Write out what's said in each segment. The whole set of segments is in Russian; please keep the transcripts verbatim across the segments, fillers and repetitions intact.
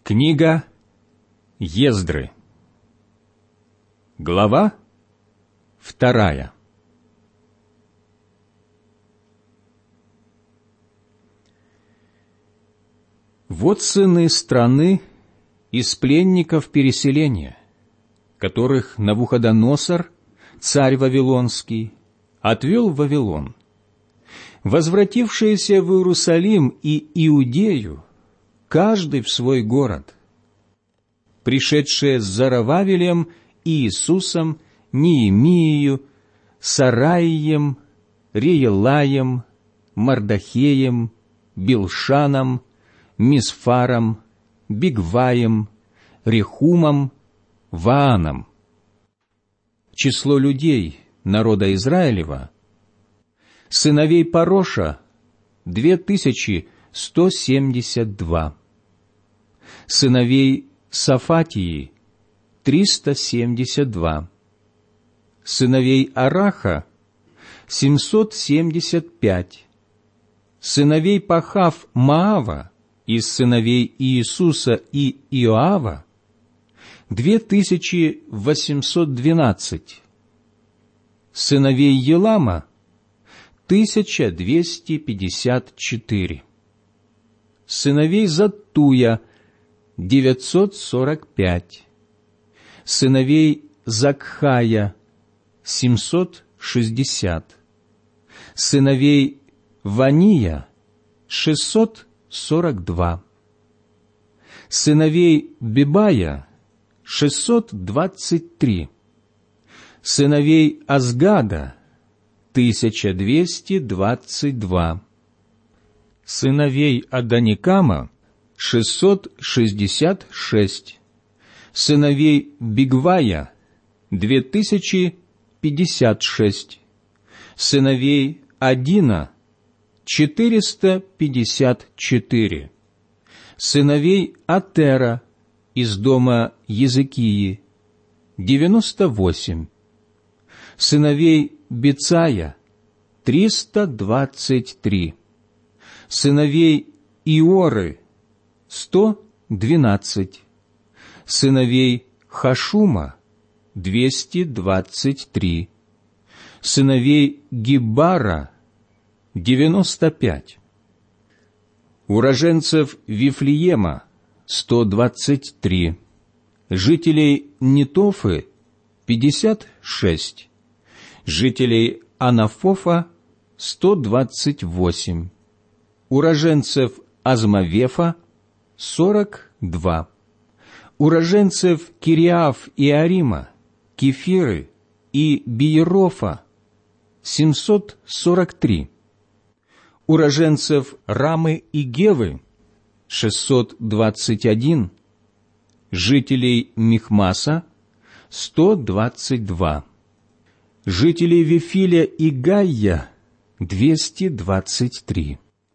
Книга Ездры. Глава вторая. Вот сыны страны из пленников переселения, которых Навуходоносор, царь Вавилонский, отвел в Вавилон, возвратившиеся в Иерусалим и Иудею, каждый в свой город, пришедшие с Зоровавелем, Иисусом, Неемиею, Сараием, Реелаем, Мардахеем, Билшаном, Мисфаром, Бигваем, Рехумом, Вааном. Число людей народа Израилева, сыновей Пароша, две тысячи сто семьдесят два. Сыновей Сафатии – триста семьдесят два. Сыновей Араха – семьсот семьдесят пять. Сыновей Пахав Маава из сыновей Иисуса и Иоава – две тысячи восемьсот двенадцать. Сыновей Елама – тысяча двести пятьдесят четыре. Сыновей Заттуя – девятьсот сорок пять. Сыновей Закхая – семьсот шестьдесят. Сыновей Вания – шестьсот сорок два. Сыновей Бибая – шестьсот двадцать три. Сыновей Азгада – тысяча двести двадцать два. Сыновей Адоникама – шестьсот шестьдесят шесть. Сыновей Бигвая – две тысячи пятьдесят шесть. Сыновей Адина – четыреста пятьдесят четыре. Сыновей Атера из дома Езекии – девяносто восемь. Сыновей Бицая – триста двадцать три. Сыновей Иоры – сто двенадцать. Сыновей Хашума – двести двадцать три. Сыновей Гиббара – девяносто пять. Уроженцев Вифлеема – сто двадцать три. Жителей Нетофы – пятьдесят шесть. Жителей Анафофа – сто двадцать восемь. Уроженцев Азмавефа – сорок два. Уроженцев Кириаф и Арима, Кефиры и Биерофа – семьсот сорок три. Уроженцев Рамы и Гевы – шестьсот двадцать один. Жителей Михмаса – сто двадцать два. Жителей Вифиля и Гайя – двести двадцать три.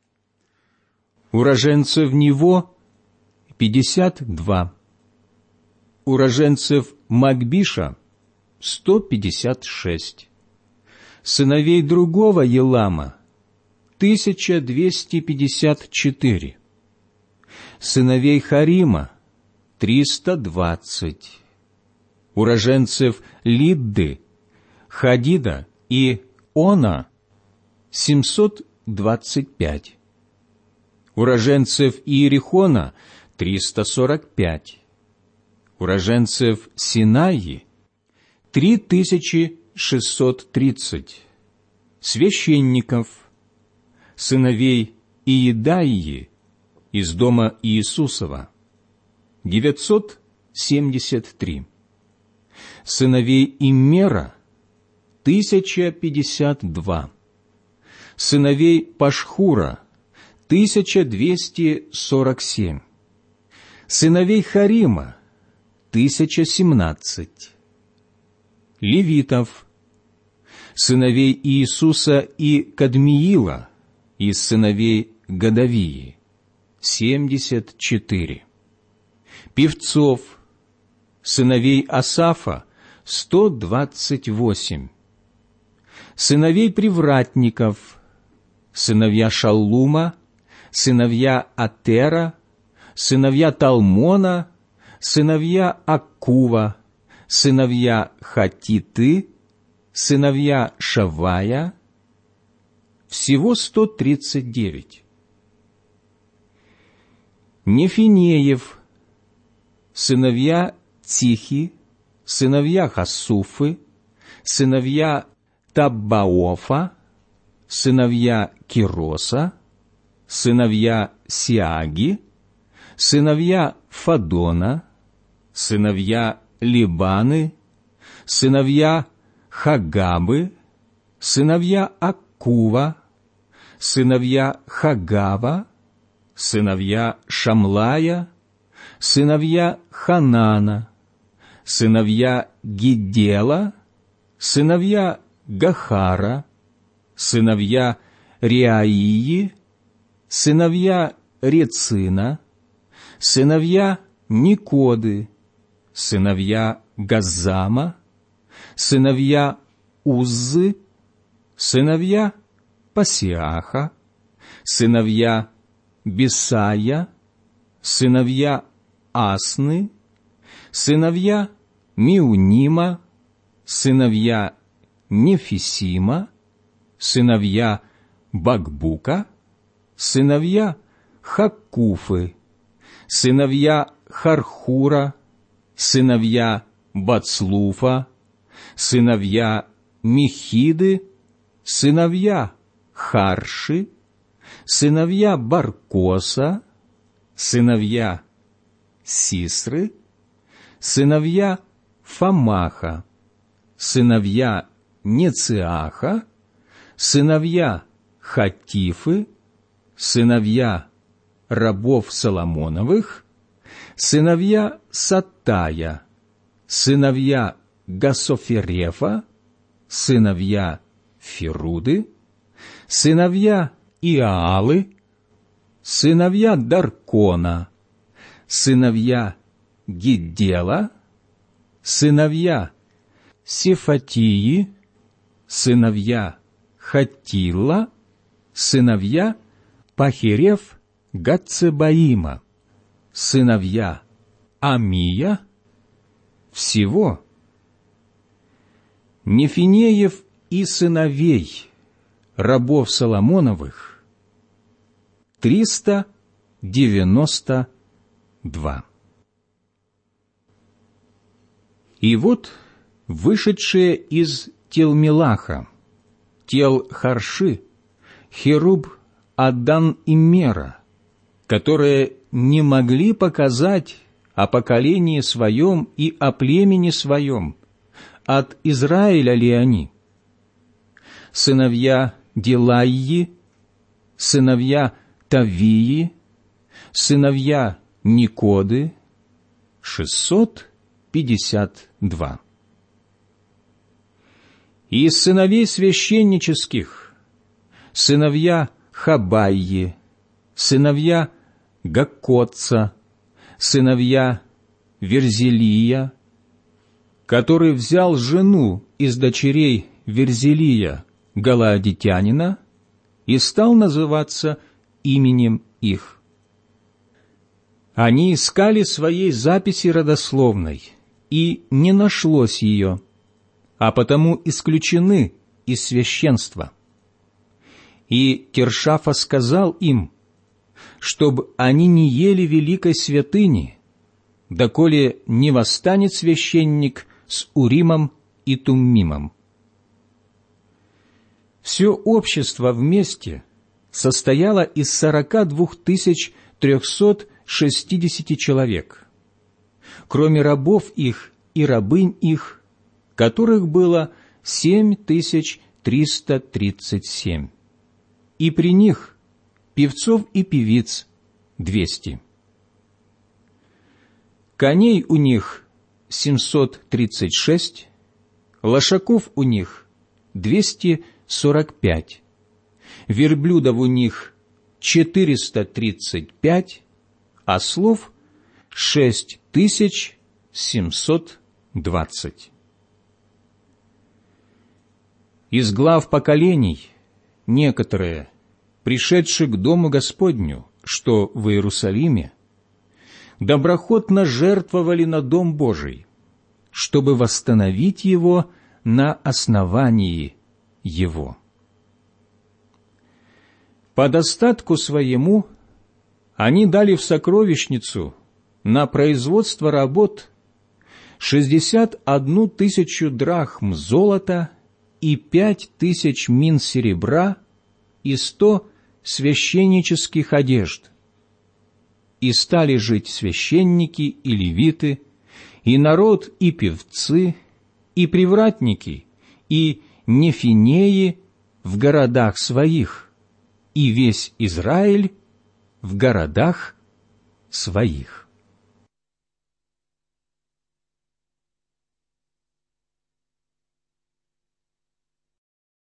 Уроженцев Ниво – пятьдесят два. Уроженцев Магбиша – сто пятьдесят шесть. Сыновей другого Елама – тысяча двести пятьдесят четыре. Сыновей Харима – триста двадцать. Уроженцев Лидды, Хадида и Она – семьсот двадцать пять. Уроженцев Иерихона – триста сорок пять. Уроженцев Синаи – три тысячи шестьсот тридцать. Священников, сыновей Иедаии из дома Иисусова – девятьсот семьдесят три. Сыновей Иммера – тысяча пятьдесят два. Сыновей Пашхура – тысяча двести сорок семь. Сыновей Харима – тысяча семнадцать. Левитов, сыновей Иисуса и Кадмиила из сыновей Годовии – семьдесят четыре. Певцов, сыновей Асафа – сто двадцать восемь. Сыновей привратников, сыновья Шаллума, сыновья Атера, сыновья Талмона, сыновья Аккува, сыновья Хатиты, сыновья Шавая, всего сто тридцать девять. Нефинеев, сыновья Тихи, сыновья Хасуфы, сыновья Таббаофа, сыновья Кироса, сыновья Сиаги, сыновья Фадона, сыновья Либаны, сыновья Хагабы, сыновья Аккува, сыновья Хагава, сыновья Шамлая, сыновья Ханана, сыновья Гиддела, сыновья Гахара, сыновья Реаии, сыновья Рецина, сыновья Никоды, сыновья Газзама, сыновья Уззы, сыновья Пасиаха, сыновья Бесая, сыновья Асны, сыновья Миунима, сыновья Нефисима, сыновья Багбука, сыновья Хаккуфы, сыновья Хархура, сыновья Бацлуфа, сыновья Михиды, сыновья Харши, сыновья Баркоса, сыновья Сисры, сыновья Фамаха, сыновья Нециаха, сыновья Хатифы, сыновья рабов Соломоновых, сыновья Саттая, сыновья Гасоферефа, сыновья Фируды, сыновья Иаалы, сыновья Даркона, сыновья Гиддела, сыновья Сефатии, сыновья Хатилла, сыновья Пахирев Гацебаима, сыновья Амия, всего Нефинеев и сыновей рабов Соломоновых триста девяносто два. И вот вышедшие из Телмелаха, Тел-Харши, Херуб, Адан и Мера, которые не могли показать о поколении своем и о племени своем, от Израиля ли они? Сыновья Дилайи, сыновья Тавии, сыновья Никоды, шестьсот пятьдесят два. И из сыновей священнических, сыновья Хабайи, сыновья Гаккотца, сыновья Верзелия, который взял жену из дочерей Верзелия, галаадитянина, и стал называться именем их. Они искали своей записи родословной, и не нашлось ее, а потому исключены из священства. И Тершафа сказал им, чтобы они не ели великой святыни, доколе не восстанет священник с Уримом и Туммимом. Все общество вместе состояло из сорока двух тысяч трехсот шестидесяти человек, кроме рабов их и рабынь их, которых было семь тысяч триста тридцать семь, и при них певцов и певиц двести. Коней у них семьсот тридцать шесть, лошаков у них двести сорок пять, верблюдов у них четыреста тридцать пять, ослов шесть тысяч семьсот двадцать. Из глав поколений некоторые, пришедшие к Дому Господню, что в Иерусалиме, доброхотно жертвовали на Дом Божий, чтобы восстановить его на основании его. По достатку своему они дали в сокровищницу на производство работ шестьдесят одну тысячу драхм золота и пять тысяч мин серебра и сто священнических одежд. И стали жить священники и левиты, и народ, и певцы, и привратники, и нефинеи в городах своих, и весь Израиль в городах своих.